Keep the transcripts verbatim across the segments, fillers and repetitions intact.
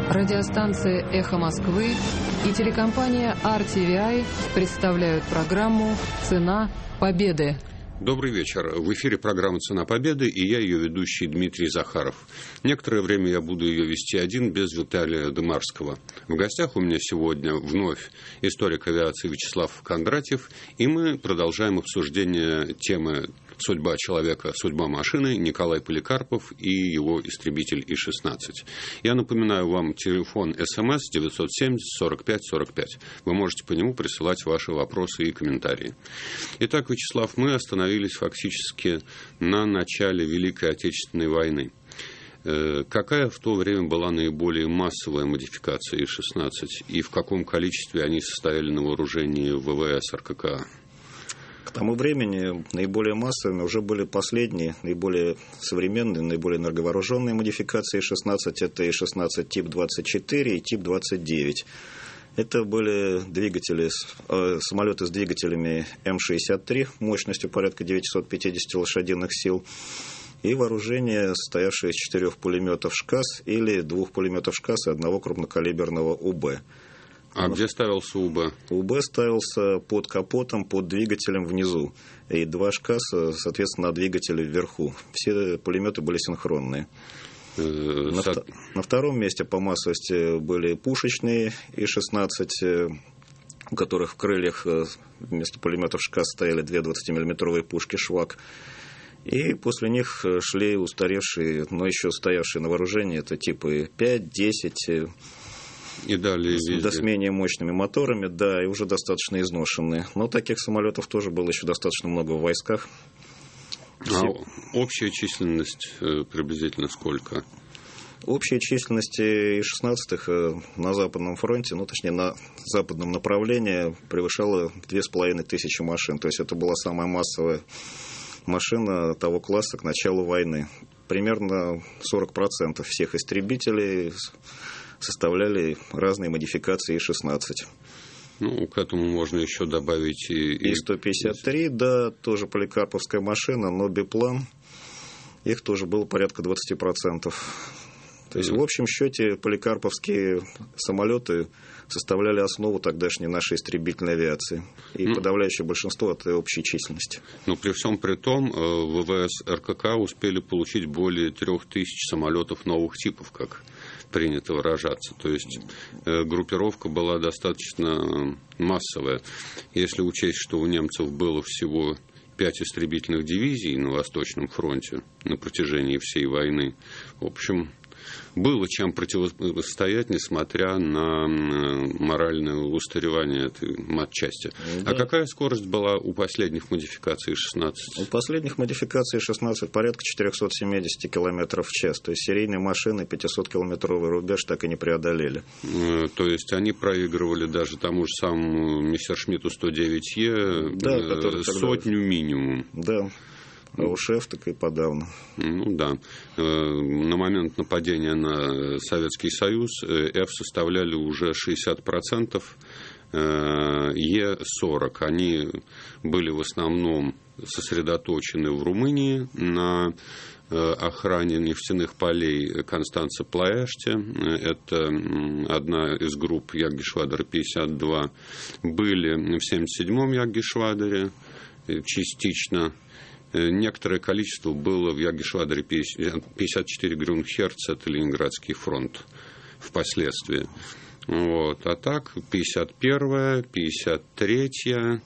Радиостанция «Эхо Москвы» и телекомпания ар ти ви ай представляют программу «Цена победы». Добрый вечер. В эфире программа «Цена победы» и я, ее ведущий Дмитрий Захаров. Некоторое время я буду ее вести один, без Виталия Дымарского. В гостях у меня сегодня вновь историк авиации Вячеслав Кондратьев, и мы продолжаем обсуждение темы «Судьба человека, судьба машины» Николай Поликарпов и его истребитель И шестнадцать. Я напоминаю вам телефон СМС девятьсот семьдесят сорок пять сорок пять. Вы можете по нему присылать ваши вопросы и комментарии. Итак, Вячеслав, мы остановились фактически на начале Великой Отечественной войны. Какая в то время была наиболее массовая модификация И шестнадцать и в каком количестве они состояли на вооружении ВВС РККА? К тому времени наиболее массовыми уже были последние, наиболее современные, наиболее энерговооруженные модификации И шестнадцать. Это И шестнадцать тип двадцать четыре и тип двадцать девять. Это были двигатели, э, самолеты с двигателями Эм шестьдесят три мощностью порядка девятьсот пятьдесят лошадиных сил и вооружение, состоявшее из четырех пулеметов ШКАС или двух пулеметов ШКАС и одного крупнокалиберного УБ. А где ставился УБ? УБ ставился под капотом, под двигателем внизу. И два ШКАСа, соответственно, на двигателе вверху. Все пулеметы были синхронные. На, Со... на втором месте по массовости были пушечные И шестнадцать, у которых в крыльях вместо пулеметов ШКАС стояли две двадцатимиллиметровые пушки «Швак». И после них шли устаревшие, но еще стоявшие на вооружении, это типы пять, десять... И далее с, да, с менее мощными моторами, да, и уже достаточно изношенные. Но таких самолетов тоже было еще достаточно много в войсках. А общая численность приблизительно сколько? Общая численность И шестнадцать на Западном фронте, ну, точнее, на западном направлении превышала две с половиной тысячи машин. То есть это была самая массовая машина того класса к началу войны. Примерно сорок процентов всех истребителей составляли разные модификации И шестнадцать. Ну, к этому можно еще добавить и... И сто пятьдесят три, да, тоже поликарповская машина, но биплан. Их тоже было порядка двадцать процентов. То есть, в общем счете, поликарповские самолеты составляли основу тогдашней нашей истребительной авиации. И ну, подавляющее большинство от общей численности. Но при всем при том, ВВС РККА успели получить более трех тысяч самолетов новых типов, как принято выражаться. То есть группировка была достаточно массовая. Если учесть, что у немцев было всего пять истребительных дивизий на Восточном фронте на протяжении всей войны, в общем, было чем противостоять, несмотря на моральное устаревание этой матчасти. Да. А какая скорость была у последних модификаций И шестнадцать? У последних модификаций И шестнадцать порядка четыреста семьдесят километров в час. То есть серийные машины пятисоткилометровый рубеж так и не преодолели. То есть они проигрывали даже тому же самому Мессершмитту сто девять Е, да, сотню тогда... минимум. Да. А уж F так и подавно. Ну да. На момент нападения на Советский Союз F составляли уже шестьдесят процентов, Е сорок. Они были в основном сосредоточены в Румынии на охране нефтяных полей Констанца-Плоэште. Это одна из групп Яггишвадера пятьдесят два. Были в семьдесят седьмом Яггишвадере частично. Некоторое количество было в Яггишвадере пятьдесят четыре Грюнхерц, это Ленинградский фронт впоследствии. Вот. А так пятьдесят первая, пятьдесят третья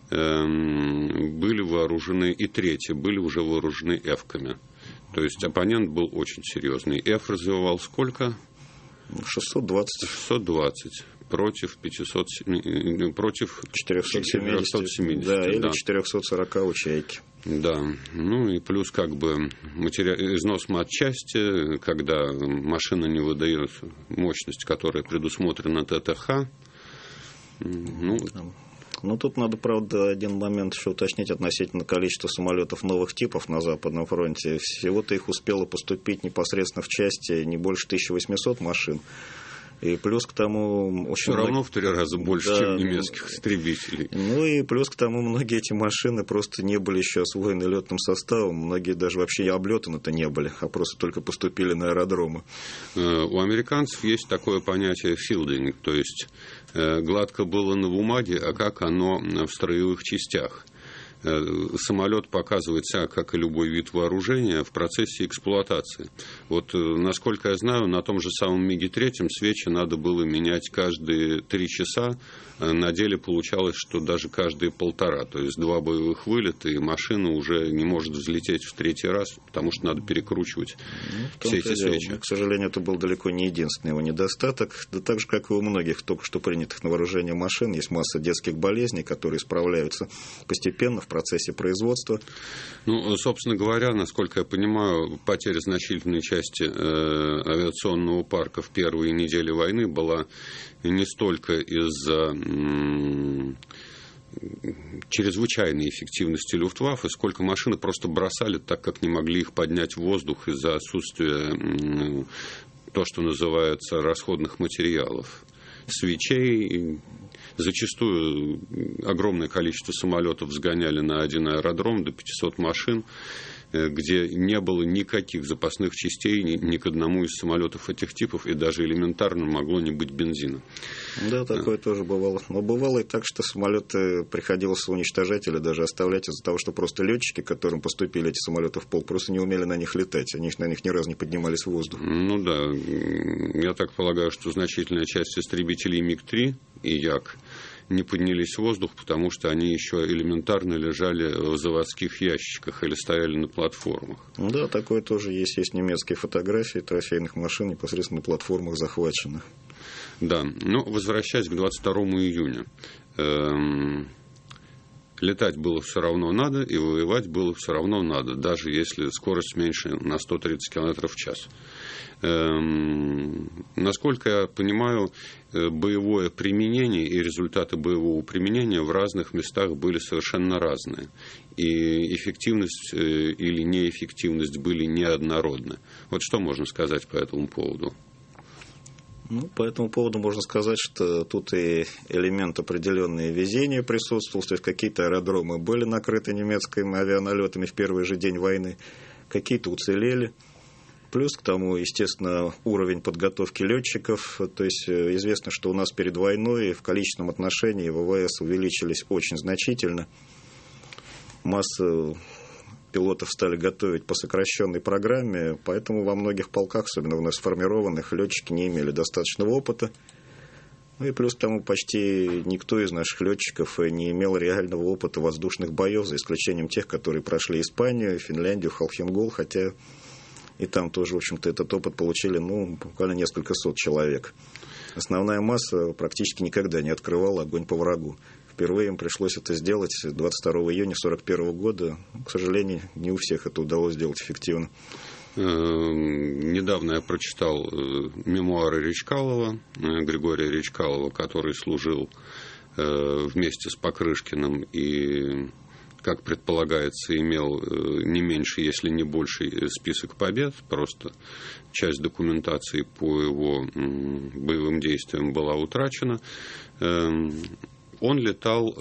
эм, были вооружены, и третья были уже вооружены Эфками. То есть оппонент был очень серьезный. Эф развивал сколько? шестьсот двадцать. шестьсот двадцать. Против пятисот, против четырехсот семидесяти, да, или да. четыреста сорок у «Чайки». Да, ну и плюс как бы матери... износ матчасти, когда машина не выдает мощность, которая предусмотрена ТТХ. Ну, Ну, тут надо, правда, один момент еще уточнить относительно количества самолетов новых типов на Западном фронте. Всего-то их успело поступить непосредственно в части не больше тысяча восемьсот машин. И плюс к тому... Очень Все много... равно в три раза больше, да, чем немецких истребителей. Ну и плюс к тому, многие эти машины просто не были еще освоены летным составом. Многие даже вообще и облетаны-то не были, а просто только поступили на аэродромы. У американцев есть такое понятие «филдинг», то есть гладко было на бумаге, а как оно в строевых частях. Самолет показывает себя, как и любой вид вооружения, в процессе эксплуатации. Вот, насколько я знаю, на том же самом Миге три свечи надо было менять каждые три часа. На деле получалось, что даже каждые полтора. То есть два боевых вылета, и машина уже не может взлететь в третий раз, потому что надо перекручивать ну, все эти свечи. К сожалению, это был далеко не единственный его недостаток. Да так же, как и у многих только что принятых на вооружение машин, есть масса детских болезней, которые исправляются постепенно в процессе производства. Ну, собственно говоря, насколько я понимаю, потеря значительной части э, авиационного парка в первые недели войны была не столько из-за м- чрезвычайной эффективности Люфтваффе, сколько машины просто бросали, так как не могли их поднять в воздух из-за отсутствия м- то, что называется расходных материалов. Свечей. Зачастую огромное количество самолетов сгоняли на один аэродром, до пятисот машин, где не было никаких запасных частей ни, ни к одному из самолетов этих типов, и даже элементарно могло не быть бензина. Да, такое да. тоже бывало. Но бывало и так, что самолеты приходилось уничтожать или даже оставлять из-за того, что просто летчики, которым поступили эти самолеты в полк, просто не умели на них летать. Они на них ни разу не поднимались в воздух. Ну да. Я так полагаю, что значительная часть истребителей Миг три и Як не поднялись в воздух, потому что они еще элементарно лежали в заводских ящиках или стояли на платформах. Да, такое тоже есть. Есть немецкие фотографии трофейных машин непосредственно на платформах захваченных. Да, но возвращаясь к двадцать второму июня. Эм, летать было все равно надо, и воевать было все равно надо, даже если скорость меньше на сто тридцать километров в час. Эм, насколько я понимаю, боевое применение и результаты боевого применения в разных местах были совершенно разные. И эффективность или неэффективность были неоднородны. Вот что можно сказать по этому поводу? Ну, по этому поводу можно сказать, что тут и элемент определенного везения присутствовал, то есть какие-то аэродромы были накрыты немецкими авианалетами в первый же день войны, какие-то уцелели. Плюс к тому, естественно, уровень подготовки летчиков. То есть известно, что у нас перед войной в количественном отношении ВВС увеличились очень значительно. Масса пилотов стали готовить по сокращенной программе, поэтому во многих полках, особенно у нас сформированных, летчики не имели достаточного опыта. Ну и плюс к тому, почти никто из наших летчиков не имел реального опыта воздушных боев, за исключением тех, которые прошли Испанию, Финляндию, Халхингол, хотя и там тоже, в общем-то, этот опыт получили, ну, буквально несколько сот человек. Основная масса практически никогда не открывала огонь по врагу. Впервые им пришлось это сделать двадцать второго июня сорок первого года. К сожалению, не у всех это удалось сделать эффективно. Недавно я прочитал мемуары Речкалова, Григория Речкалова, который служил вместе с Покрышкиным и, как предполагается, имел не меньше, если не больший список побед. Просто часть документации по его боевым действиям была утрачена. Он летал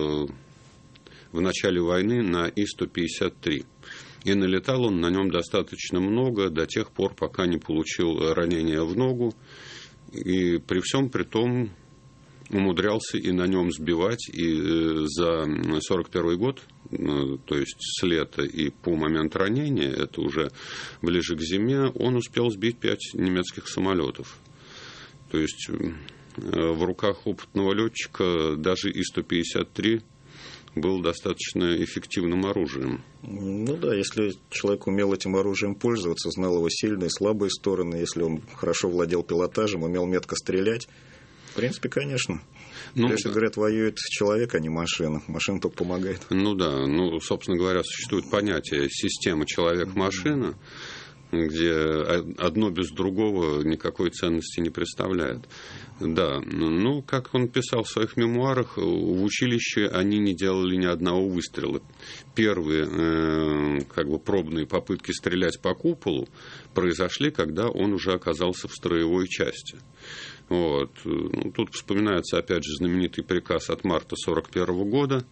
в начале войны на И сто пятьдесят три. И налетал он на нем достаточно много до тех пор, пока не получил ранения в ногу. И при всем при том умудрялся и на нем сбивать. И за сорок первый год, то есть с лета и по момент ранения, это уже ближе к зиме, он успел сбить пять немецких самолетов. То есть в руках опытного летчика даже И сто пятьдесят три был достаточно эффективным оружием. Ну да, если человек умел этим оружием пользоваться, знал его сильные и слабые стороны, если он хорошо владел пилотажем, умел метко стрелять, в принципе, конечно. Ну, если, да. говорят, воюет человек, а не машина. Машина только помогает. Ну да, ну, собственно говоря, существует понятие система человек-машина. где одно без другого никакой ценности не представляет. Да, ну, как он писал в своих мемуарах, в училище они не делали ни одного выстрела. Первые э, как бы пробные попытки стрелять по куполу произошли, когда он уже оказался в строевой части. Вот. Ну, тут вспоминается, опять же, знаменитый приказ от марта сорок первого года.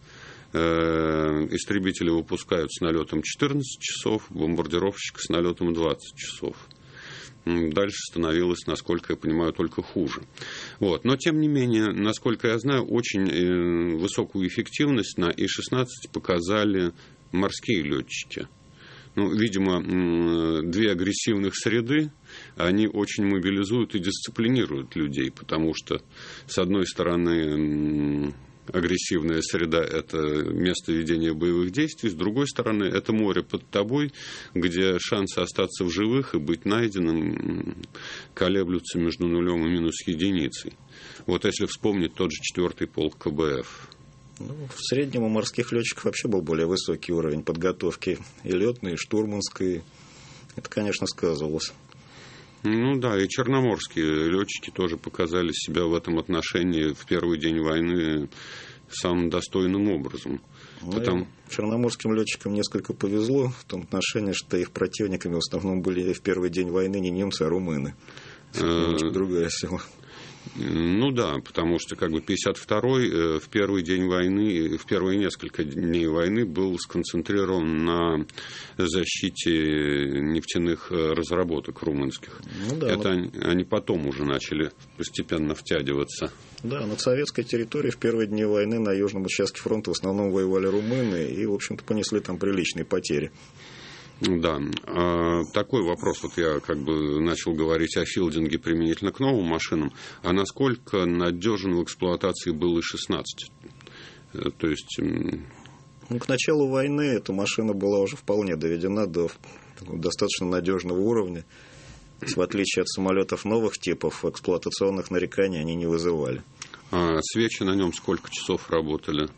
Истребители выпускают с налетом четырнадцать часов, бомбардировщик с налетом двадцать часов. Дальше становилось, насколько я понимаю, только хуже. Вот. Но, тем не менее, насколько я знаю, очень высокую эффективность на И шестнадцать показали морские летчики. Ну, видимо, две агрессивных среды, они очень мобилизуют и дисциплинируют людей, потому что, с одной стороны, агрессивная среда – это место ведения боевых действий, с другой стороны, это море под тобой, где шансы остаться в живых и быть найденным колеблются между нулем и минус единицей. Вот если вспомнить тот же четвертый полк ка бэ эф. Ну, в среднем у морских летчиков вообще был более высокий уровень подготовки и летной, и штурманской. Это, конечно, сказывалось. Ну да, и черноморские летчики тоже показали себя в этом отношении в первый день войны самым достойным образом. Ну, Потому... Черноморским летчикам несколько повезло в том отношении, что их противниками в основном были в первый день войны не немцы, а румыны. Немножко другая сила. Ну да, потому что как бы пятьдесят второй в первый день войны, в первые несколько дней войны был сконцентрирован на защите нефтяных разработок румынских. Ну, да, Это но... они потом уже начали постепенно втягиваться. Да, над советской территорией в первые дни войны на южном участке фронта в основном воевали румыны и, в общем-то, понесли там приличные потери. Да, такой вопрос, вот я как бы начал говорить о филдинге применительно к новым машинам, а насколько надежен в эксплуатации был И шестнадцать? То есть... Ну, к началу войны эта машина была уже вполне доведена до достаточно надежного уровня. В отличие от самолетов новых типов, эксплуатационных нареканий они не вызывали. А свечи на нем сколько часов работали?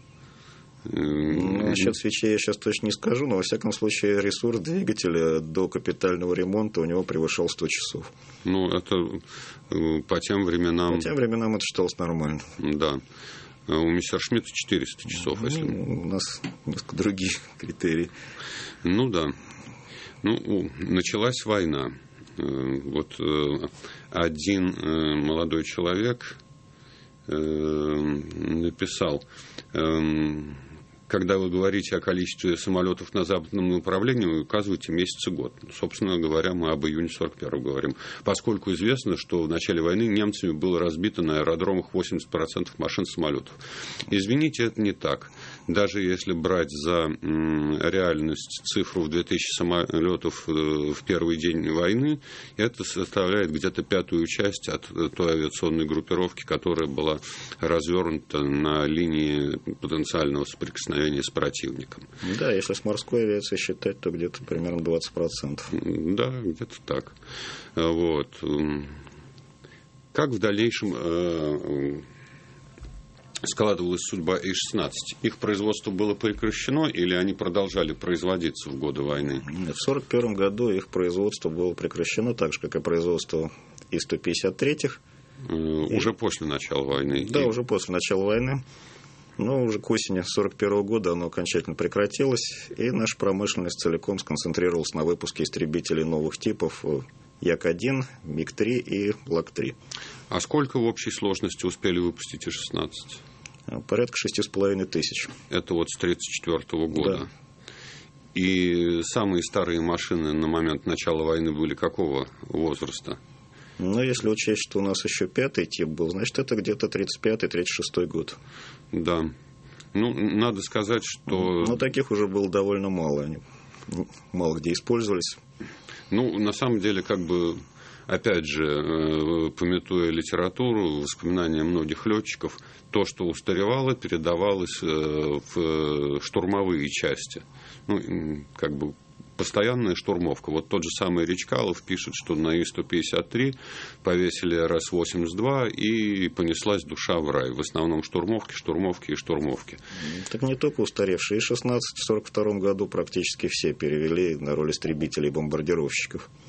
Ну, насчет свечей я сейчас точно не скажу, но во всяком случае ресурс двигателя до капитального ремонта у него превышал сто часов. Ну, это по тем временам... По тем временам это считалось нормально. Да. У Мессершмитта четыреста часов. Ну, если... У нас несколько другие критерии. Ну, да. Ну, началась война. Вот один молодой человек написал... Когда вы говорите о количестве самолетов на западном направлении, вы указываете месяц и год. Собственно говоря, мы об июне сорок первого говорим. Поскольку известно, что в начале войны немцами было разбито на аэродромах восемьдесят процентов машин самолетов. Извините, это не так. Даже если брать за реальность цифру в две тысячи самолетов в первый день войны, это составляет где-то пятую часть от той авиационной группировки, которая была развернута на линии потенциального соприкосновения с противником. Да, если с морской авиацией считать, то где-то примерно двадцать процентов. Да, где-то так. Вот. Как в дальнейшем складывалась судьба И шестнадцать? Их производство было прекращено или они продолжали производиться в годы войны? В сорок первом году их производство было прекращено, так же, как и производство И сто пятьдесят три. Уже и... после начала войны? Да, и... уже после начала войны. Но уже к осени сорок первого года оно окончательно прекратилось, и наша промышленность целиком сконцентрировалась на выпуске истребителей новых типов Як один, Миг три и Лак три. А сколько в общей сложности успели выпустить И шестнадцать? Порядка шести с половиной тысяч. Это вот с тридцать четвёртого года. Да. И самые старые машины на момент начала войны были какого возраста? Ну, если учесть, что у нас еще пятый тип был, значит, это где-то тридцать пятый — тридцать шестой год. Да. Ну, надо сказать, что... Но таких уже было довольно мало. Они мало где использовались. Ну, на самом деле, как бы, опять же, памятуя литературу, воспоминания многих летчиков, то, что устаревало, передавалось в штурмовые части. Ну, как бы... Постоянная штурмовка. Вот тот же самый Речкалов пишет, что на И сто пятьдесят три повесили Р С восемьдесят два и понеслась душа в рай. В основном штурмовки, штурмовки и штурмовки. Так не только устаревшие. И шестнадцать в сорок втором году практически все перевели на роль истребителей и бомбардировщиков.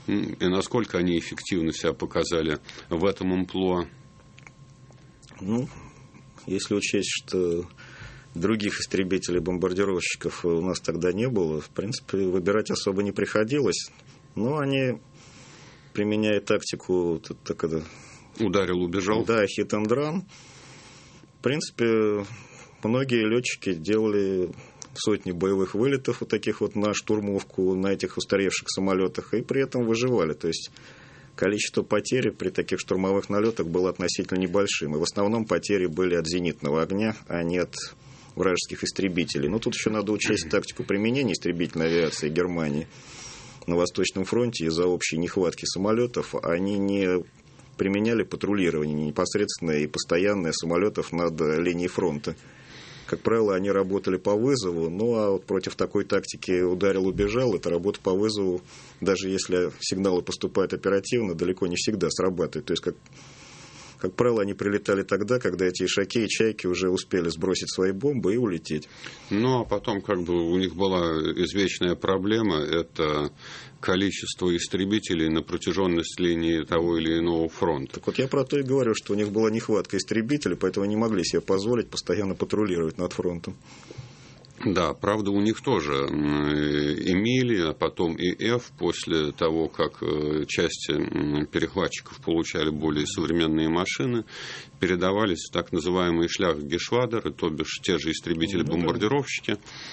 И насколько они эффективно себя показали в этом амплуа? Ну, если учесть, что других истребителей-бомбардировщиков у нас тогда не было, в принципе, выбирать особо не приходилось. Но они, применяя тактику... Так это, ударил, убежал? Да, hit and run. В принципе, многие летчики делали сотни боевых вылетов вот таких вот на штурмовку, на этих устаревших самолетах, и при этом выживали. То есть количество потерь при таких штурмовых налетах было относительно небольшим. И в основном потери были от зенитного огня, а не от вражеских истребителей. Но тут еще надо учесть тактику применения истребительной авиации Германии. На Восточном фронте из-за общей нехватки самолетов они не применяли патрулирование непосредственно и постоянное самолетов над линией фронта. Как правило, они работали по вызову, ну а вот против такой тактики ударил, убежал, эта работа по вызову, даже если сигналы поступают оперативно, далеко не всегда срабатывает. То есть, как, как правило, они прилетали тогда, когда эти ишаки и чайки уже успели сбросить свои бомбы и улететь. Ну, а потом как бы у них была извечная проблема, это количество истребителей на протяженность линии того или иного фронта. Так вот я про то и говорю, что у них была нехватка истребителей, поэтому не могли себе позволить постоянно патрулировать над фронтом. Да, правда, у них тоже Эмили, а потом и Ф, после того, как части перехватчиков получали более современные машины, передавались в так называемые шляхгешвадеры, то бишь те же истребители-бомбардировщики,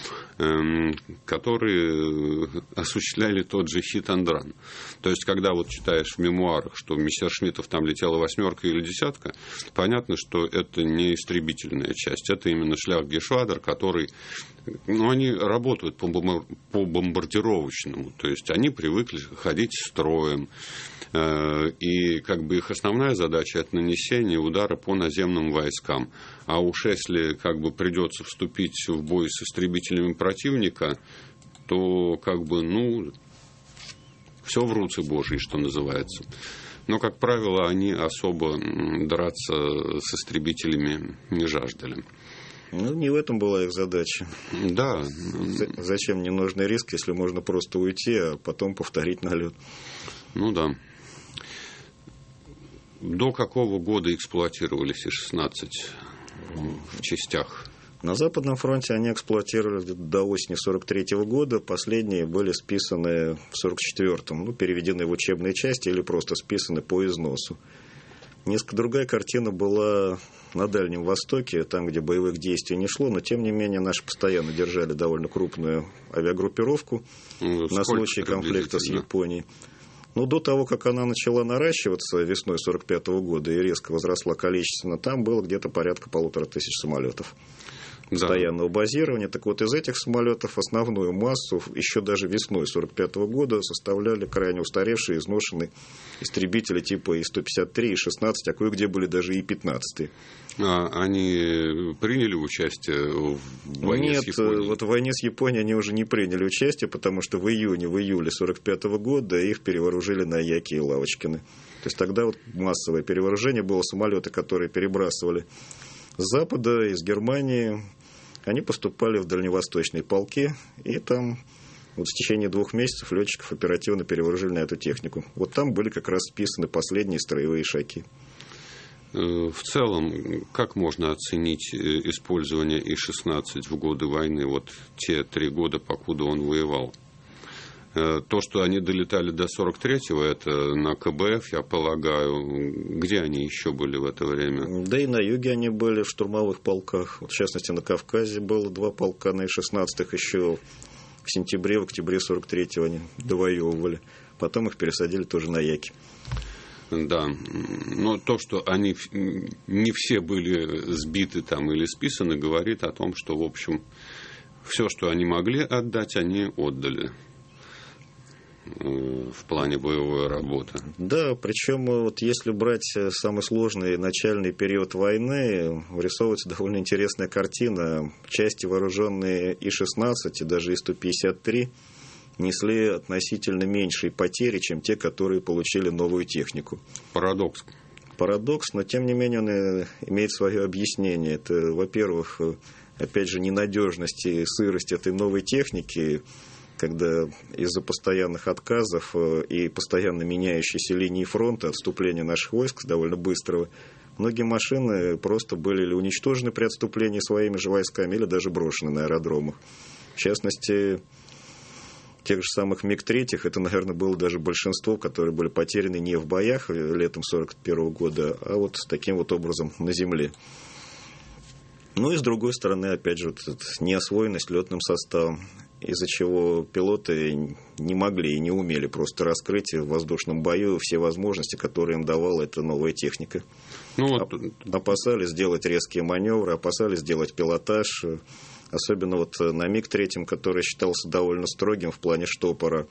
которые осуществляли тот же hit and run. То есть, когда вот читаешь в мемуарах, что у мессершмиттов там летела восьмерка или десятка, понятно, что это не истребительная часть, это именно шляхгешвадер, который... Ну, они работают по бомбардировочному, то есть они привыкли ходить строем, и как бы их основная задача — это нанесение удара по наземным войскам. А уж если как бы придется вступить в бой с истребителями противника, то как бы, ну, все в руце Божьей, что называется. Но, как правило, они особо драться с истребителями не жаждали. Ну, не в этом была их задача. Да. Зачем ненужный риск, если можно просто уйти, а потом повторить налет? Ну да. До какого года эксплуатировались И шестнадцать в частях? На Западном фронте они эксплуатировали до осени сорок третьего года. Последние были списаны в сорок четвёртом. Ну, переведены в учебные части или просто списаны по износу. Несколько другая картина была на Дальнем Востоке, там, где боевых действий не шло, но, тем не менее, наши постоянно держали довольно крупную авиагруппировку ну, на случай конфликта с Японией. Но до того, как она начала наращиваться весной сорок пятого года и резко возросла количественно, там было где-то порядка полутора тысяч самолетов постоянного да. базирования. Так вот, из этих самолетов основную массу еще даже весной сорок пятого года составляли крайне устаревшие, изношенные истребители типа И сто пятьдесят три, И шестнадцать, а кое-где были даже И пятнадцать. А они приняли участие в войне Нет, с Японией? Нет, вот в войне с Японией они уже не приняли участие, потому что в июне, в июле сорок пятого года их перевооружили на Яки и Лавочкины. То есть тогда вот массовое перевооружение было, самолеты, которые перебрасывали с Запада, из Германии, они поступали в дальневосточные полки, и там вот в течение двух месяцев летчиков оперативно перевооружили на эту технику. Вот там были как раз списаны последние строевые ишаки. В целом, как можно оценить использование И шестнадцать в годы войны, вот те три года, покуда он воевал? То, что они долетали до сорок третьего, это на Ка Бэ Эф, я полагаю. Где они еще были в это время? Да и на юге они были в штурмовых полках. Вот, в частности, на Кавказе было два полка на И шестнадцать. Еще в сентябре, в октябре сорок третьего они довоевывали. Потом их пересадили тоже на Яки. Да, но то, что они не все были сбиты там или списаны, говорит о том, что, в общем, все, что они могли отдать, они отдали в плане боевой работы. Да, причем вот если брать самый сложный начальный период войны, вырисовывается довольно интересная картина. Части, вооруженные И шестнадцать и даже И сто пятьдесят три, несли относительно меньшие потери, чем те, которые получили новую технику. Парадокс. Парадокс, но тем не менее он имеет свое объяснение. Это, во-первых, опять же, ненадежность и сырость этой новой техники. когда из-за постоянных отказов и постоянно меняющейся линии фронта, отступления наших войск довольно быстрого, многие машины просто были или уничтожены при отступлении своими же войсками, или даже брошены на аэродромах. В частности, тех же самых миг три, это, наверное, было даже большинство, которые были потеряны не в боях летом сорок первого года, а вот таким вот образом на земле. Ну и с другой стороны, опять же, вот неосвоенность летным составом, из-за чего пилоты не могли и не умели просто раскрыть в воздушном бою все возможности, которые им давала эта новая техника. Ну, вот... Опасались сделать резкие маневры, опасались сделать пилотаж. Особенно вот на миг три, который считался довольно строгим в плане штопора.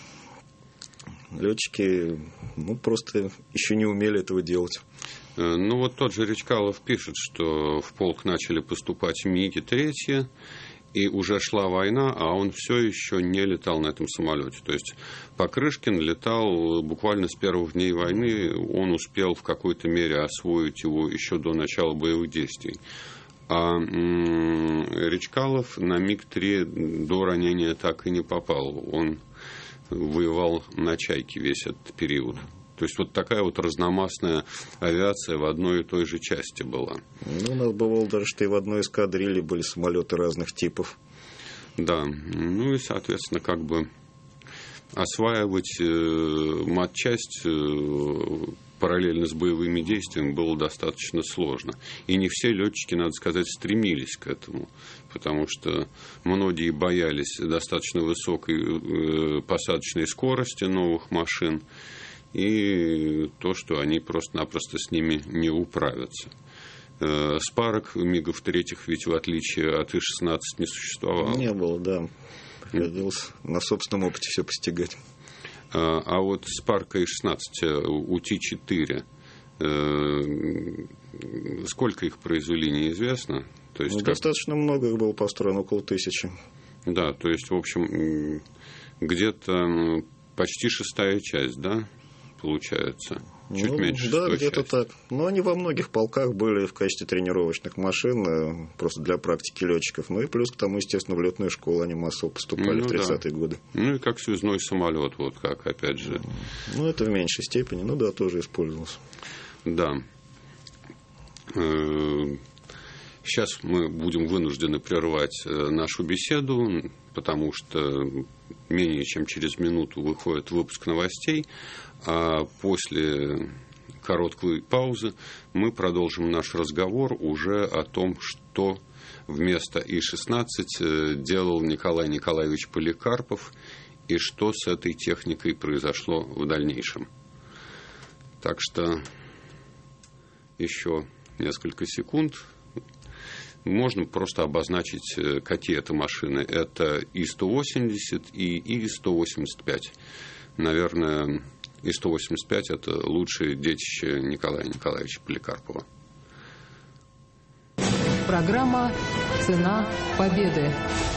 Летчики ну, просто еще не умели этого делать. Ну вот тот же Речкалов пишет, что в полк начали поступать миги третьи, и уже шла война, а он все еще не летал на этом самолете. То есть Покрышкин летал буквально с первых дней войны, он успел в какой-то мере освоить его еще до начала боевых действий. А м- Речкалов на миг три до ранения так и не попал. Он воевал на «Чайке» весь этот период. То есть вот такая вот разномастная авиация в одной и той же части была. Ну, у нас бывало даже, что и в одной эскадрилье были самолеты разных типов. Да, ну и, соответственно, как бы осваивать э, матчасть э, параллельно с боевыми действиями было достаточно сложно. И не все летчики, надо сказать, стремились к этому, потому что многие боялись достаточно высокой э, посадочной скорости новых машин, и то, что они просто-напросто с ними не управятся. Спарок мигов третьих ведь в отличие от И шестнадцать не существовало. Не было, да. Приходилось на собственном опыте все постигать. А, а вот Спарка И шестнадцать у Ти четыре, сколько их произвели, неизвестно. То есть, ну, как... Достаточно много их было построено, около тысячи. Да, то есть, в общем, где-то почти шестая часть, да? Получается, чуть ну, меньше. Да, где-то часть. так. Но они во многих полках были в качестве тренировочных машин, просто для практики летчиков. Ну и плюс к тому, естественно, в летную школу они массово поступали ну, в тридцатые да. годы. Ну и как связной самолет, вот как, опять же. Ну, это в меньшей степени, ну да, тоже использовался. Да. Сейчас мы будем вынуждены прервать нашу беседу, потому что менее чем через минуту выходит выпуск новостей, а после короткой паузы мы продолжим наш разговор уже о том, что вместо И шестнадцать делал Николай Николаевич Поликарпов и что с этой техникой произошло в дальнейшем. Так что еще несколько секунд. Можно просто обозначить, какие это машины. Это И сто восемьдесят и И сто восемьдесят пять. Наверное, И сто восемьдесят пять – это лучшее детище Николая Николаевича Поликарпова. Программа «Цена победы».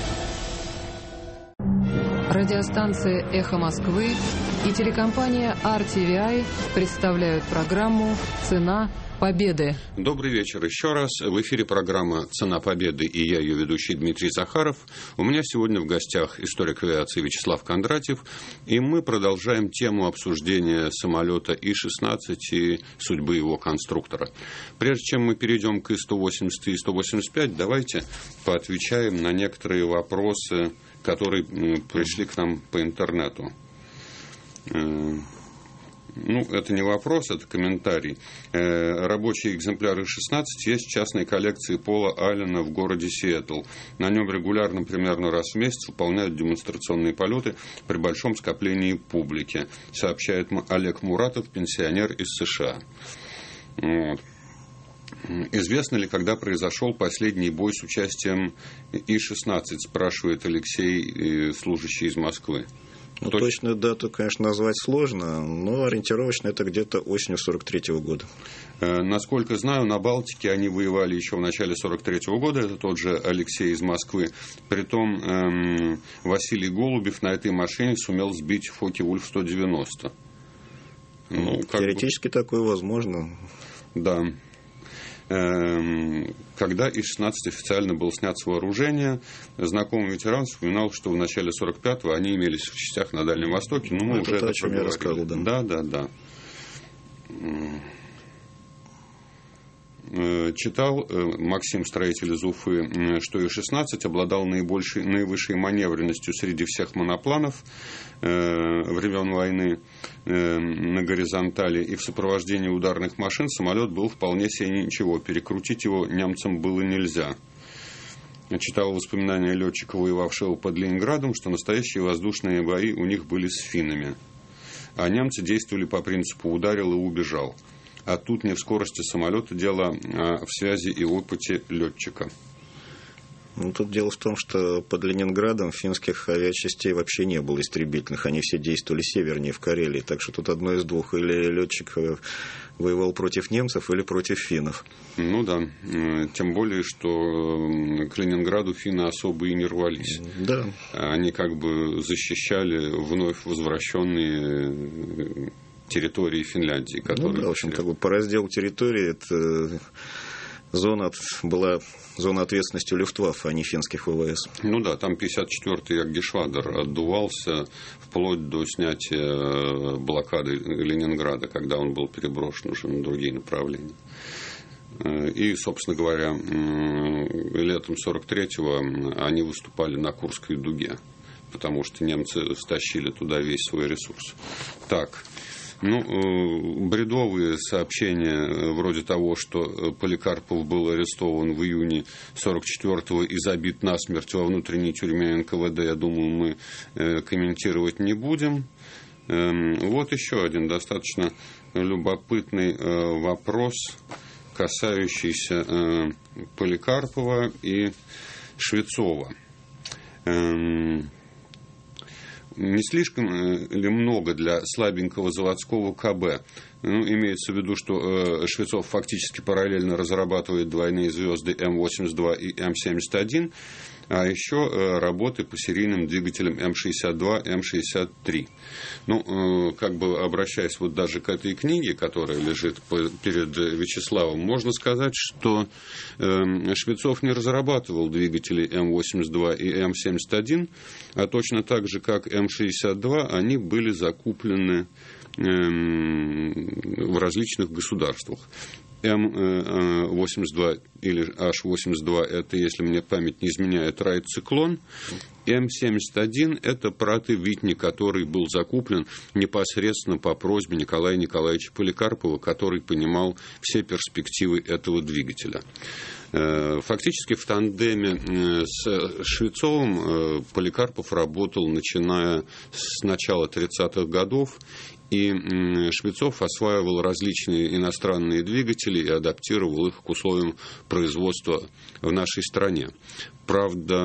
Радиостанция «Эхо Москвы» и телекомпания ар ти ви ай представляют программу «Цена победы». Добрый вечер еще раз. В эфире программа «Цена победы» и я, ее ведущий Дмитрий Захаров. У меня сегодня в гостях историк авиации Вячеслав Кондратьев. И мы продолжаем тему обсуждения самолета И шестнадцать и судьбы его конструктора. Прежде чем мы перейдем к И сто восемьдесят и И сто восемьдесят пять, давайте поотвечаем на некоторые вопросы, которые пришли к нам по интернету. Ну, это не вопрос, это комментарий. Э, рабочий экземпляр И шестнадцать есть в частной коллекции Пола Аллена в городе Сиэтл. На нем регулярно, примерно раз в месяц, выполняют демонстрационные полеты при большом скоплении публики, сообщает Олег Муратов, пенсионер из США. Вот. Известно ли, когда произошел последний бой с участием И шестнадцать, спрашивает Алексей, служащий из Москвы. Ну, Точ... Точную дату, конечно, назвать сложно, но ориентировочно это где-то осенью сорок третьего года. Э, насколько знаю, на Балтике они воевали еще в начале сорок третьего года. Это тот же Алексей из Москвы. Притом эм, Василий Голубев на этой машине сумел сбить Фокке-Вульф сто девяносто. Ну, теоретически бы... такое возможно. Да. Когда И шестнадцать официально был снят с вооружения, знакомый ветеран вспоминал, что в начале сорок пятого они имелись в частях на Дальнем Востоке, но мы это уже то, это о чем я рассказывал, да. Да, да, да. Читал Максим, строитель из Уфы, что И шестнадцать обладал наибольшей, наивысшей маневренностью среди всех монопланов времен войны на горизонтали, и в сопровождении ударных машин самолет был вполне себе ничего. Перекрутить его немцам было нельзя. Читал воспоминания летчика, воевавшего под Ленинградом, что настоящие воздушные бои у них были с финнами. А немцы действовали по принципу «ударил и убежал». А тут не в скорости самолета дело, а в связи и опыте летчика. Ну, тут дело в том, что под Ленинградом финских авиачастей вообще не было истребительных. Они все действовали севернее, в Карелии. Так что тут одно из двух. Или летчик воевал против немцев, или против финнов. Ну да. Тем более, что к Ленинграду финны особо и не рвались. Да. Они как бы защищали вновь возвращенные территории Финляндии, которые... Ну, да, в общем, как бы по разделу территории это зона была зона ответственности Люфтваффе, а не финских ВВС. Ну да, там пятьдесят четвёртый Ягдишвадер отдувался вплоть до снятия блокады Ленинграда, когда он был переброшен уже на другие направления. И, собственно говоря, летом сорок третьего они выступали на Курской дуге, потому что немцы стащили туда весь свой ресурс. Так. Ну, бредовые сообщения вроде того, что Поликарпов был арестован в июне сорок четвёртого и забит насмерть во внутренней тюрьме эн ка вэ дэ, я думаю, мы комментировать не будем. Вот еще один достаточно любопытный вопрос, касающийся Поликарпова и Швецова. Не слишком ли много для слабенького заводского ка бэ? Ну, имеется в виду, что э, Швецов фактически параллельно разрабатывает двойные звезды эм восемьдесят два и эм семьдесят один, а еще э, работы по серийным двигателям эм шестьдесят два, эм шестьдесят три. Ну, э, как бы обращаясь вот даже к этой книге, которая лежит по, перед Вячеславом, можно сказать, что э, Швецов не разрабатывал двигатели эм восемьдесят два и эм семьдесят один, а точно так же, как эм шестьдесят два, они были закуплены в различных государствах. эм восемьдесят два или аш восемьдесят два это, если мне память не изменяет, Райт-циклон. эм семьдесят один это Прат и Витни, который был закуплен непосредственно по просьбе Николая Николаевича Поликарпова, который понимал все перспективы этого двигателя. Фактически в тандеме с Швецовым Поликарпов работал, начиная с начала тридцатых годов, и Швецов осваивал различные иностранные двигатели и адаптировал их к условиям производства в нашей стране. Правда,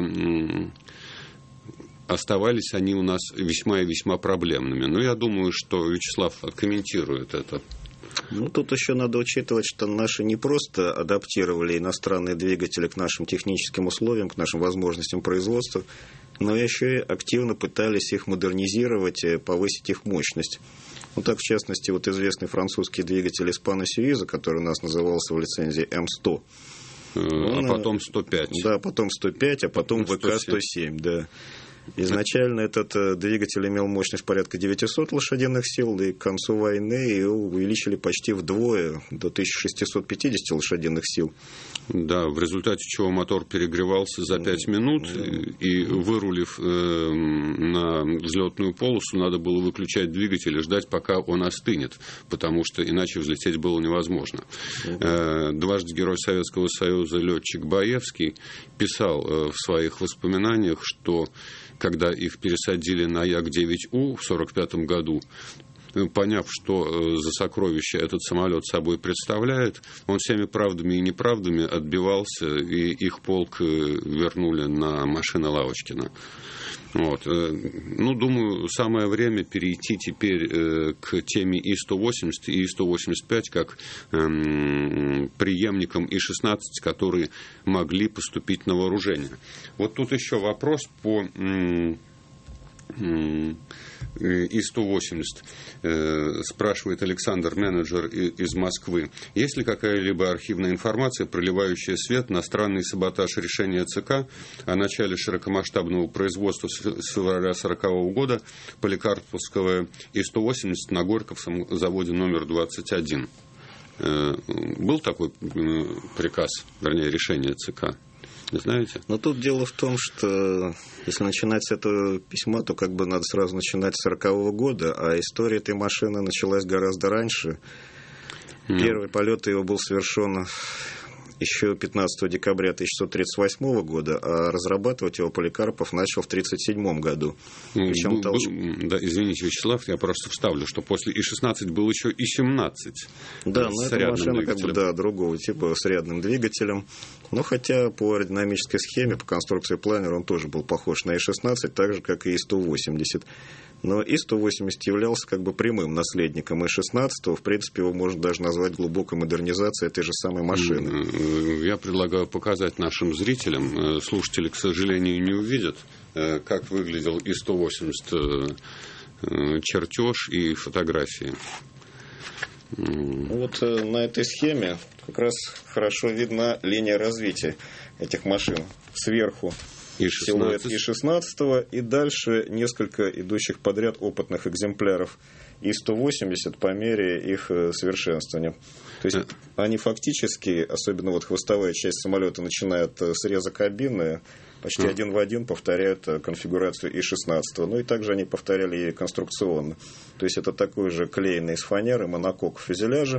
оставались они у нас весьма и весьма проблемными. Но я думаю, что Вячеслав откомментирует это. Ну, тут еще надо учитывать, что наши не просто адаптировали иностранные двигатели к нашим техническим условиям, к нашим возможностям производства, но еще и активно пытались их модернизировать, повысить их мощность. Ну, так, в частности, вот известный французский двигатель Испано-Сюиза, который у нас назывался в лицензии эм сто. А Он, потом сто пять. Да, потом сто пять, а потом вэ ка сто семь, да. Изначально этот двигатель имел мощность порядка девятьсот лошадиных сил, и к концу войны его увеличили почти вдвое, до тысяча шестьсот пятьдесят лошадиных сил. Да, в результате чего мотор перегревался за пять минут, и, вырулив э, на взлетную полосу, надо было выключать двигатель и ждать, пока он остынет, потому что иначе взлететь было невозможно. Э, дважды Герой Советского Союза летчик Баевский писал э, в своих воспоминаниях, что когда их пересадили на Як девять У в сорок пятом году, поняв, что за сокровище этот самолет собой представляет, он всеми правдами и неправдами отбивался, и их полк вернули на машины Лавочкина. Вот. Ну, думаю, самое время перейти теперь к теме И сто восемьдесят и И сто восемьдесят пять как эм, преемникам И шестнадцать, которые могли поступить на вооружение. Вот тут еще вопрос по... Эм, И сто восемьдесят, спрашивает Александр, менеджер из Москвы. Есть ли какая-либо архивная информация, проливающая свет на странный саботаж решения ЦК о начале широкомасштабного производства с февраля сорокового года Поликарповского И сто восемьдесят на Горьковском заводе номер двадцать один? Был такой приказ, вернее, решение ЦК? Знаете? Но тут дело в том, что если начинать с этого письма, то как бы надо сразу начинать с сорокового года, а история этой машины началась гораздо раньше. Mm. Первый полет его был совершен еще пятнадцатого декабря тысяча девятьсот тридцать восьмого года, а разрабатывать его Поликарпов начал в тридцать седьмом году. Причем был, толч... был, да, извините, Вячеслав, я просто вставлю, что после И шестнадцать был еще И семнадцать. Да, но эта машина как бы, да, другого типа с рядным двигателем. Но хотя по аэродинамической схеме, по конструкции планера он тоже был похож на И шестнадцать, так же, как и И сто восемьдесят. Но И сто восемьдесят являлся как бы прямым наследником И шестнадцать. В принципе, его можно даже назвать глубокой модернизацией этой же самой машины. Я предлагаю показать нашим зрителям. Слушатели, к сожалению, не увидят, как выглядел И сто восемьдесят чертеж и фотографии. Вот на этой схеме как раз хорошо видна линия развития этих машин. Сверху силуэт И шестнадцать, и дальше несколько идущих подряд опытных экземпляров И сто восемьдесят по мере их совершенствования. То есть они фактически, особенно вот хвостовая часть самолета, начиная от среза кабины, почти mm. один в один повторяют конфигурацию И шестнадцать. Ну и также они повторяли и конструкционно. То есть это такой же клеенный из фанеры монокок фюзеляжа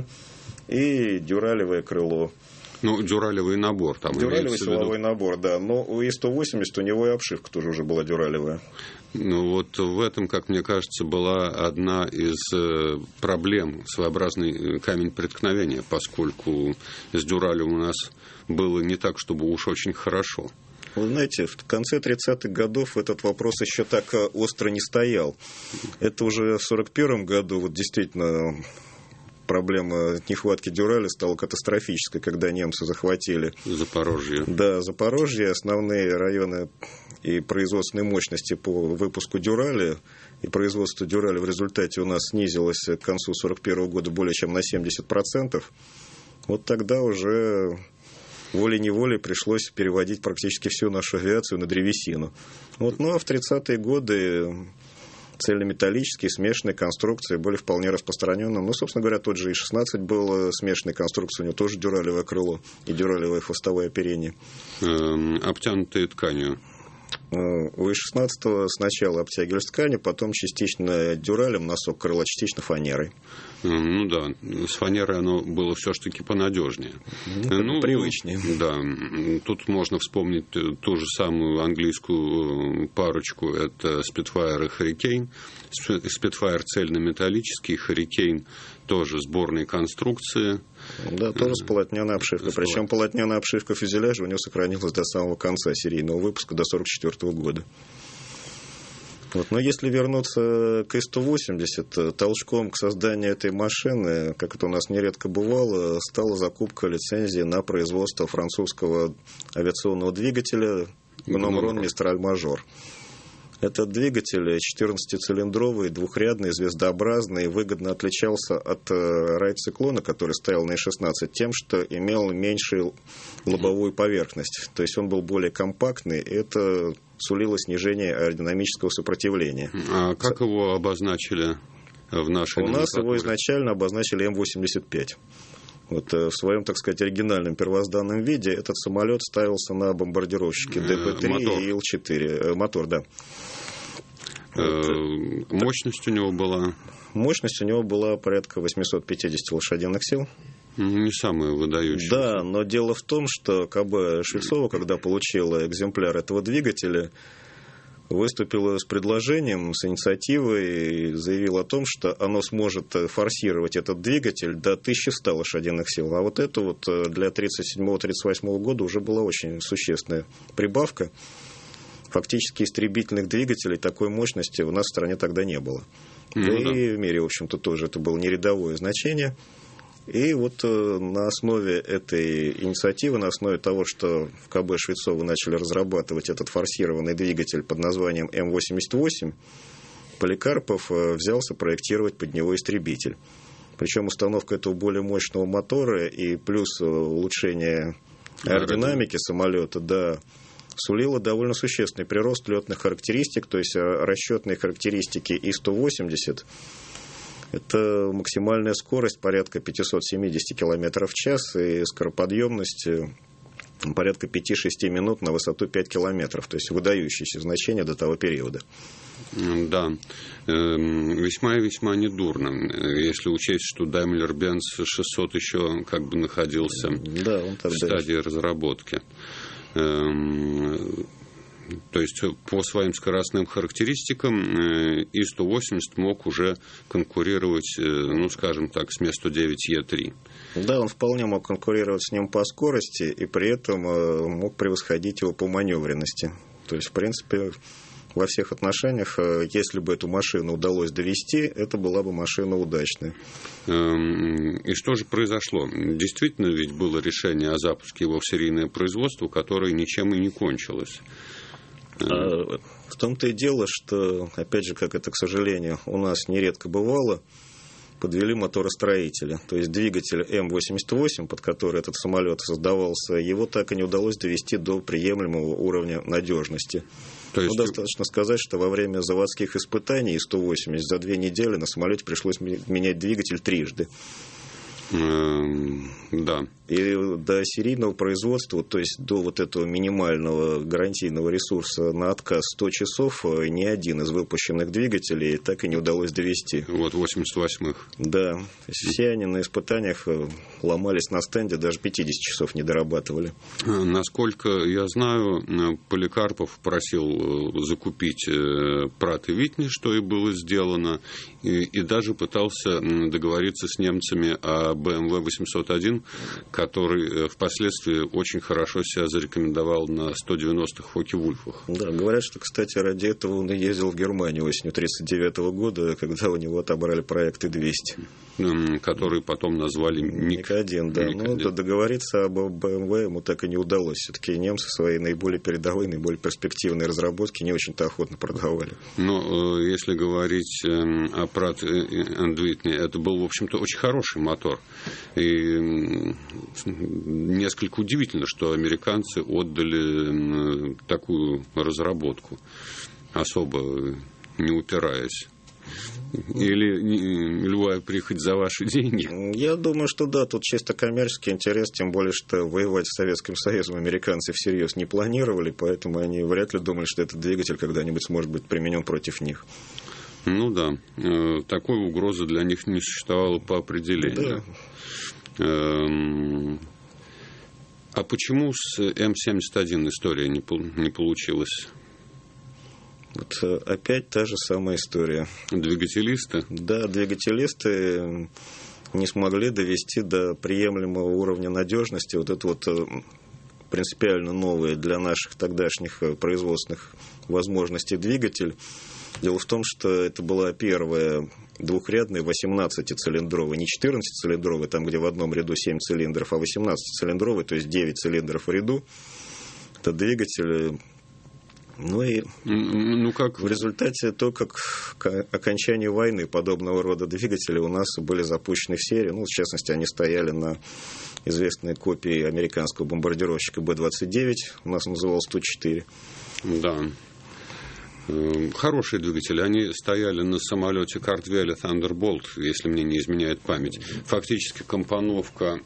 и дюралевое крыло. Ну, дюралевый набор. Там дюралевый силовой набор, да. Но у И сто восемьдесят у него и обшивка тоже уже была дюралевая. Ну, вот в этом, как мне кажется, была одна из проблем, своеобразный камень преткновения, поскольку с дюралем у нас было не так, чтобы уж очень хорошо. Вы знаете, в конце тридцатых годов этот вопрос еще так остро не стоял. Это уже в сорок первом году, вот действительно, проблема нехватки дюрали стала катастрофической, когда немцы захватили Запорожье. Да, Запорожье, основные районы и производственные мощности по выпуску дюрали. И производство дюрали в результате у нас снизилось к концу сорок первого года более чем на семьдесят процентов. Вот тогда уже волей-неволей пришлось переводить практически всю нашу авиацию на древесину. Вот, ну а в тридцатые годы цельнометаллические смешанные конструкции были вполне распространенным. Ну, собственно говоря, тот же И шестнадцать был смешанной конструкцией, у него тоже дюралевое крыло и дюралевое хвостовое оперение. Эм, обтянутые тканью. У И шестнадцать сначала обтягивались тканью, потом частично дюралем носок крыла, частично фанерой. Ну да, с фанерой оно было все-таки понадежнее. Ну, ну, привычнее. Да, тут можно вспомнить ту же самую английскую парочку, это Spitfire и Hurricane. Spitfire цельнометаллический, Hurricane тоже сборной конструкции. Да, тоже с полотняной обшивкой. Причем полотняная обшивка фюзеляжа у него сохранилась до самого конца серийного выпуска, до сорок четвёртого года. Вот. Но если вернуться к И сто восемьдесят, толчком к созданию этой машины, как это у нас нередко бывало, стала закупка лицензии на производство французского авиационного двигателя Гном-Рон Мистраль-Мажор. Этот двигатель четырнадцатицилиндровый, двухрядный, звездообразный, выгодно отличался от Райт-циклона, который стоял на И шестнадцать, тем, что имел меньшую лобовую поверхность. То есть он был более компактный, и это сулило снижение аэродинамического сопротивления. А как его обозначили в нашей У нас его изначально обозначили Эм восемьдесят пять. Вот, в своем, так сказать, оригинальном первозданном виде этот самолет ставился на бомбардировщики Дэ Пэ три и Ил четыре. Мотор, да. Вот. Мощность у него была? Мощность у него была порядка восемьсот пятьдесят лошадиных сил. Не самое выдающееся. Да, но дело в том, что КБ Швецова, когда получила экземпляр этого двигателя, выступила с предложением, с инициативой и заявила о том, что оно сможет форсировать этот двигатель до тысячи ста лошадиных сил. А вот это вот для тридцать седьмого — тридцать восьмого года уже была очень существенная прибавка. Фактически истребительных двигателей такой мощности у нас в стране тогда не было. Ну, да, да и в мире, в общем-то, тоже это было не рядовое значение. И вот на основе этой инициативы, на основе того, что в КБ Швецова начали разрабатывать этот форсированный двигатель под названием Эм восемьдесят восемь, Поликарпов взялся проектировать под него истребитель. Причем установка этого более мощного мотора и плюс улучшение аэродинамики самолета, да, сулила довольно существенный прирост летных характеристик, то есть расчетные характеристики И сто восемьдесят. Это максимальная скорость порядка пятьсот семьдесят километров в час и скороподъемность порядка пять-шесть минут на высоту пять километров. То есть выдающиеся значения до того периода. Да, весьма и весьма недурно, если учесть, что Daimler-Benz шестьсот еще как бы находился, да, он в стадии разработки. То есть по своим скоростным характеристикам И сто восемьдесят мог уже конкурировать, ну, скажем так, с Ми сто девять Е три. Да, он вполне мог конкурировать с ним по скорости и при этом мог превосходить его по маневренности. То есть, в принципе, во всех отношениях, если бы эту машину удалось довести, это была бы машина удачная. И что же произошло? Действительно, ведь было решение о запуске его в серийное производство, которое ничем и не кончилось. В том-то и дело, что, опять же, как это, к сожалению, у нас нередко бывало, подвели моторостроители. То есть двигатель Эм восемьдесят восемь, под который этот самолет создавался, его так и не удалось довести до приемлемого уровня надежности. То есть... Ну, достаточно сказать, что во время заводских испытаний И сто восемьдесят за две недели на самолете пришлось менять двигатель трижды. Да. И до серийного производства, то есть до вот этого минимального гарантийного ресурса на отказ сто часов, ни один из выпущенных двигателей так и не удалось довести. Вот восемьдесят восьмых. Да. То есть все они на испытаниях ломались на стенде, даже пятьдесят часов не дорабатывали. Насколько я знаю, Поликарпов просил закупить Pratt и Whitney, что и было сделано, и, и даже пытался договориться с немцами о Бэ Эм Вэ восемьсот один, который впоследствии очень хорошо себя зарекомендовал на сто девяностых Фокке-Вульфах. Да, говорят, что, кстати, ради этого он и ездил в Германию осенью тридцать девятого года, когда у него отобрали проект И двести. Который потом назвали Мик один. Да. Ну, договориться об Бэ Эм Вэ ему так и не удалось. Все-таки немцы свои наиболее передовые, наиболее перспективные разработки не очень-то охотно продавали. Но если говорить о Pratt и Whitney, это был, в общем-то, очень хороший мотор. И несколько удивительно, что американцы отдали такую разработку, особо не упираясь. Или любая прихоть за ваши деньги? Я думаю, что да, тут чисто коммерческий интерес, тем более, что воевать с Советским Союзом американцы всерьез не планировали, поэтому они вряд ли думали, что этот двигатель когда-нибудь сможет быть применен против них. Ну да, такой угрозы для них не существовало по определению. Да. А почему с Эм семьдесят один история не получилась? Вот опять та же самая история. Двигателисты? Да, двигателисты не смогли довести до приемлемого уровня надежности вот это вот принципиально новое для наших тогдашних производственных возможностей двигатель. Дело в том, что это была первая двухрядная восемнадцатицилиндровая, не четырнадцатицилиндровая, там, где в одном ряду семь цилиндров, а восемнадцатицилиндровая, то есть девять цилиндров в ряду. Это двигатель... Ну и ну, как... в результате только к окончанию войны подобного рода двигатели у нас были запущены в серию. Ну, в частности, они стояли на известной копии американского бомбардировщика Бэ двадцать девять, у нас назывался Ту четыре. Да. Хорошие двигатели. Они стояли на самолете Картвелли Thunderbolt, если мне не изменяет память. Фактически компоновка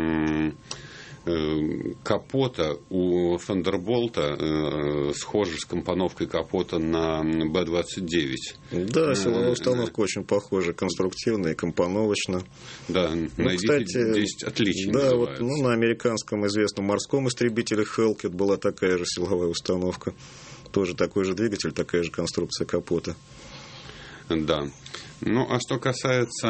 капота у Thunderbolt'а э, схожа с компоновкой капота на Бэ двадцать девять. Да, силовая установка э, очень похожа, конструктивная и компоновочно. Да, ну, найдите кстати, десять отличий. Да, вот, ну, на американском известном морском истребителе Hellcat была такая же силовая установка. Тоже такой же двигатель, такая же конструкция капота. Да. Ну, а что касается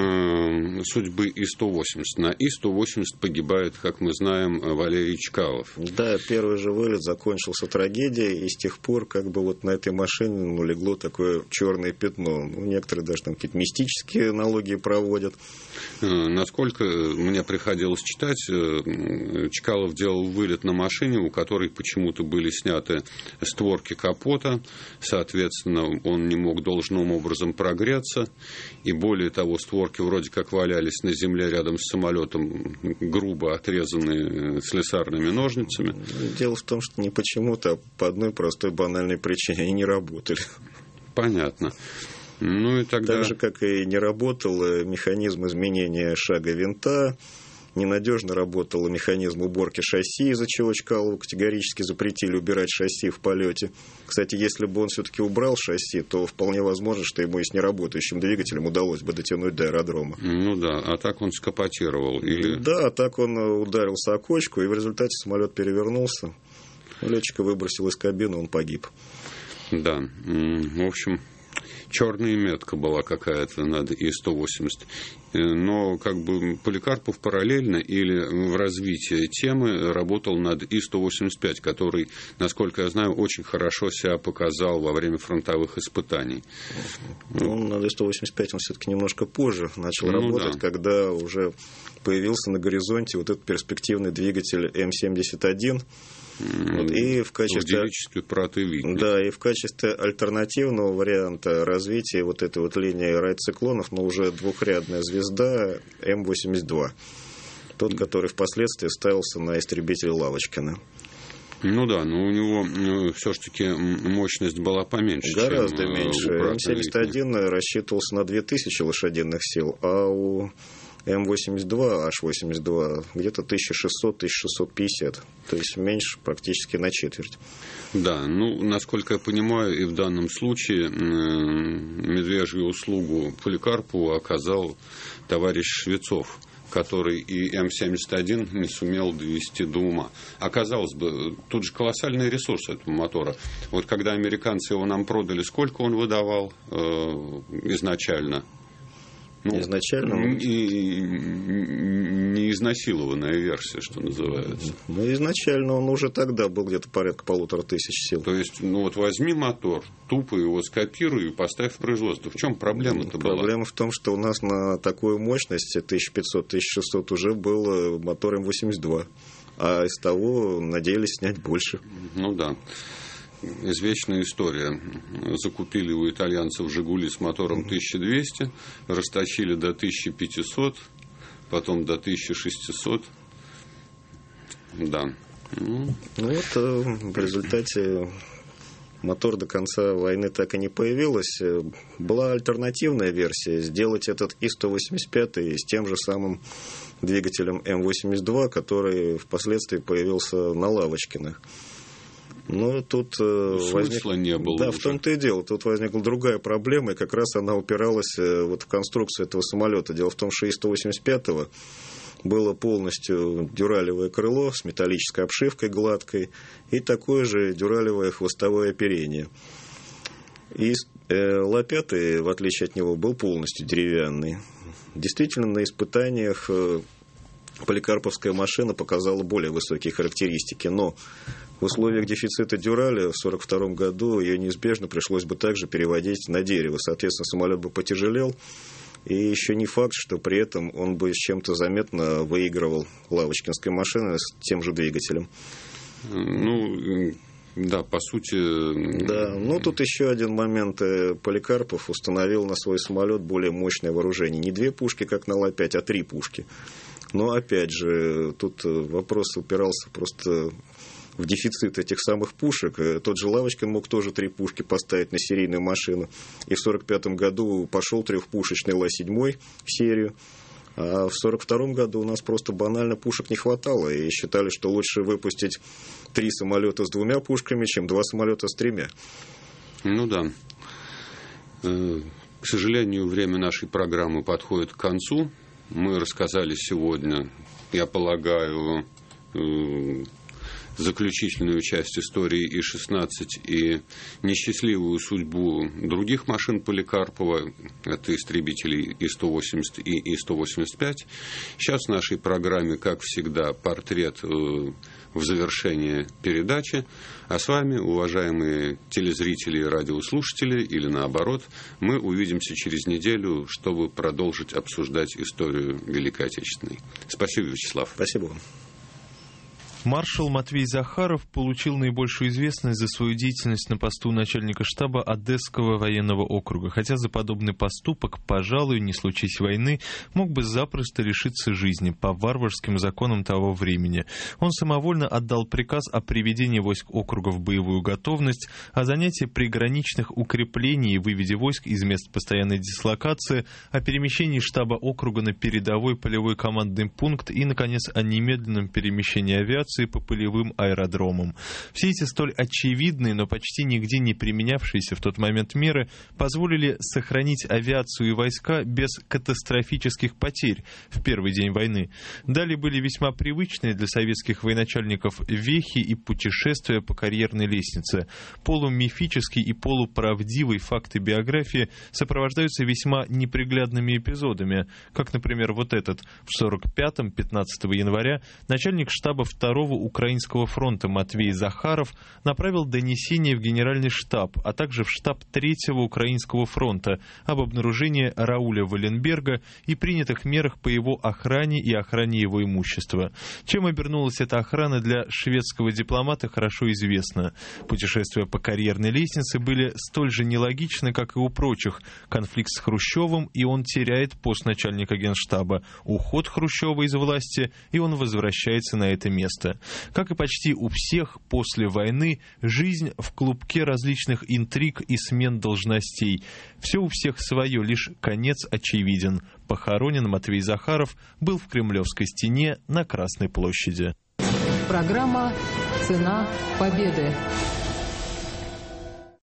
э, судьбы И сто восемьдесят, на И сто восемьдесят погибает, как мы знаем, Валерий Чкалов. Да, первый же вылет закончился трагедией, и с тех пор как бы вот на этой машине ну, легло такое черное пятно. Ну, некоторые даже там какие-то мистические аналогии проводят. Э, насколько мне приходилось читать, э, Чкалов делал вылет на машине, у которой почему-то были сняты створки капота, соответственно, он не мог должным образом прогреться. И более того, створки вроде как валялись на земле рядом с самолетом, грубо отрезанные слесарными ножницами. Дело в том, что не почему-то, а по одной простой банальной причине они не работали. Понятно. Ну и тогда... Так же, как и не работал механизм изменения шага винта, ненадежно работал механизм уборки шасси, из-за чего Чкалову категорически запретили убирать шасси в полете. Кстати, если бы он все-таки убрал шасси, то вполне возможно, что ему и с неработающим двигателем удалось бы дотянуть до аэродрома. Ну да, а так он скопотировал. Или... Да, а так он ударился о кочку, и в результате самолет перевернулся. Летчика выбросил из кабины, он погиб. Да, в общем... Черная метка была какая-то над И сто восемьдесят. Но как бы Поликарпов параллельно или в развитии темы работал над И сто восемьдесят пять, который, насколько я знаю, очень хорошо себя показал во время фронтовых испытаний. Ну, над И сто восемьдесят пять он все-таки немножко позже начал ну, работать, да. когда уже появился на горизонте вот этот перспективный двигатель М семьдесят один. Вот, и в качестве, да, и в качестве альтернативного варианта развития вот этой вот линии райциклонов, но уже двухрядная звезда М восемьдесят два. Тот, который впоследствии ставился на истребителе Лавочкина. Ну да, но у него все-таки мощность была поменьше. Гораздо меньше. М семьдесят один рассчитывался на две тысячи лошадиных сил, а у М восемьдесят два, H восемьдесят два где-то тысяча шестьсот - тысяча шестьсот пятьдесят. То есть меньше практически на четверть. Да, ну, насколько я понимаю, и в данном случае медвежью услугу Поликарпову оказал товарищ Швецов, который и М семьдесят один не сумел довести до ума. А казалось бы, тут же колоссальный ресурс этого мотора. Вот когда американцы его нам продали, сколько он выдавал э, изначально? Ну, изначально? И не изнасилованная версия, что называется. Ну, изначально он уже тогда был где-то порядка полутора тысяч сил. То есть, ну вот возьми мотор, тупо его скопируй и поставь в производство. В чем проблема-то была? Проблема в том, что у нас на такую мощность тысяча пятьсот - тысяча шестьсот уже был мотор М восемьдесят два. А из того надеялись снять больше. Ну да. Извечная история. Закупили у итальянцев «Жигули» с мотором тысяча двести, растащили до тысяча пятьсот, потом до тысяча шестьсот. Да. Ну, ну вот в результате мотор до конца войны так и не появилась. Была альтернативная версия — сделать этот И сто восемьдесят пять с тем же самым двигателем М восемьдесят два, который впоследствии появился на Лавочкиных. Ну, тут возникла не было. Да, уже. В том-то и дело. Тут возникла другая проблема, и как раз она упиралась вот в конструкцию этого самолета. Дело в том, что И сто восемьдесят пять было полностью дюралевое крыло с металлической обшивкой гладкой и такое же дюралевое хвостовое оперение. И Ла пять, в отличие от него, был полностью деревянный. Действительно, на испытаниях поликарповская машина показала более высокие характеристики, но в условиях дефицита дюрали в сорок втором году ее неизбежно пришлось бы также переводить на дерево. Соответственно, самолет бы потяжелел, и еще не факт, что при этом он бы с чем-то заметно выигрывал лавочкинской машины с тем же двигателем. Ну, да, по сути... Да, ну тут еще один момент. Поликарпов установил на свой самолет более мощное вооружение. Не две пушки, как на Ла пять, а три пушки. Но, опять же, тут вопрос упирался просто в дефицит этих самых пушек. Тот же Лавочкин мог тоже три пушки поставить на серийную машину. И в сорок пятом году пошел трехпушечный Ла семь в серию. А в сорок втором году у нас просто банально пушек не хватало. И считали, что лучше выпустить три самолета с двумя пушками, чем два самолета с тремя. Ну да. К сожалению, время нашей программы подходит к концу. Мы рассказали сегодня, я полагаю, заключительную часть истории И шестнадцать и несчастливую судьбу других машин Поликарпова, это истребители И сто восемьдесят и И сто восемьдесят пять. Сейчас в нашей программе, как всегда, портрет в завершении передачи. А с вами, уважаемые телезрители и радиослушатели, или наоборот, мы увидимся через неделю, чтобы продолжить обсуждать историю Великой Отечественной. Спасибо, Вячеслав. Спасибо вам. Маршал Матвей Захаров получил наибольшую известность за свою деятельность на посту начальника штаба Одесского военного округа, хотя за подобный поступок, пожалуй, не случись войны, мог бы запросто лишиться жизни по варварским законам того времени. Он самовольно отдал приказ о приведении войск округа в боевую готовность, о занятии приграничных укреплений и выведе войск из мест постоянной дислокации, о перемещении штаба округа на передовой полевой командный пункт и, наконец, о немедленном перемещении авиации по полевым аэродромам. Все эти столь очевидные, но почти нигде не применявшиеся в тот момент меры позволили сохранить авиацию и войска без катастрофических потерь в первый день войны. Далее были весьма привычные для советских военачальников вехи и путешествия по карьерной лестнице. Полумифические и полуправдивые факты биографии сопровождаются весьма неприглядными эпизодами, как, например, вот этот. В сорок пятом, пятнадцатого января, начальник штаба второго Украинского фронта Матвей Захаров направил донесение в Генеральный штаб, а также в штаб третьего Украинского фронта об обнаружении Рауля Валенберга и принятых мерах по его охране и охране его имущества. Чем обернулась эта охрана для шведского дипломата, хорошо известно. Путешествия по карьерной лестнице были столь же нелогичны, как и у прочих. Конфликт с Хрущевым, и он теряет пост начальника Генштаба. Уход Хрущева из власти, и он возвращается на это место. Как и почти у всех после войны, жизнь в клубке различных интриг и смен должностей. Все у всех свое, лишь конец очевиден. Похоронен Матвей Захаров был в Кремлевской стене на Красной площади. Программа «Цена победы».